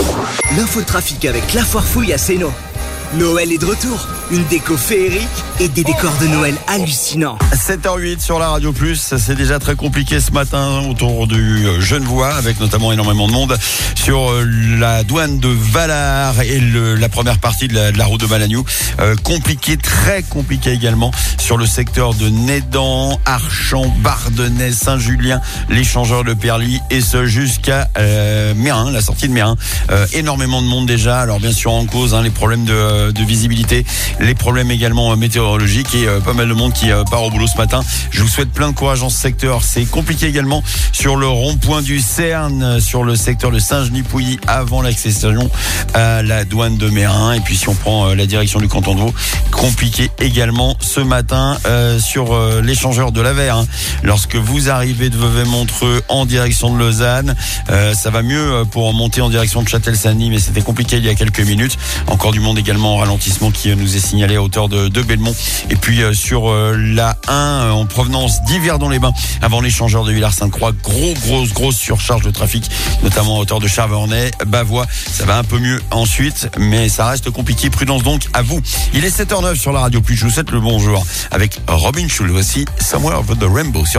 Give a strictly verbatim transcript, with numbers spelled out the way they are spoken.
L'infotrafic avec la foire fouille à Sénaux. Noël est de retour, une déco féerique et des décors de Noël hallucinants. sept heures huit sur la Radio Plus, c'est déjà très compliqué ce matin autour du Genevois, avec notamment énormément de monde sur la douane de Valard et le, la première partie de la, de la route de Malagnou. Euh, compliqué, très compliqué également sur le secteur de Nédan, Archamps, Bardonnay, Saint-Julien, l'échangeur de Perly et ce jusqu'à euh, Mérin, la sortie de Mérin. Euh, énormément de monde déjà, alors bien sûr en cause hein, les problèmes de de visibilité, les problèmes également météorologiques et euh, pas mal de monde qui euh, part au boulot ce matin. Je vous souhaite plein de courage dans ce secteur. C'est compliqué également sur le rond-point du Cerne, sur le secteur de Saint-Genis-Pouilly avant l'accession à la douane de Mérin. Et puis si on prend euh, la direction du canton de Vaud, compliqué également ce matin euh, sur euh, l'échangeur de la Verre. Hein. Lorsque vous arrivez de Vevey-Montreux en direction de Lausanne, euh, ça va mieux pour monter en direction de Châtel-Saint-Denis, mais c'était compliqué il y a quelques minutes. Encore du monde également en ralentissement qui nous est signalé à hauteur de, de Belmont. Et puis euh, sur euh, la un euh, en provenance d'Yverdon-les-Bains avant l'échangeur de Villars-Sainte-Croix, gros grosse grosse surcharge de trafic, notamment à hauteur de Charvernay, Bavois. Ça va un peu mieux ensuite, mais ça reste compliqué. Prudence donc à vous. Il est sept heures neuf sur la Radio Plus. Je vous souhaite le bonjour avec Robin Schulz. Voici Somewhere Over the Rainbow sur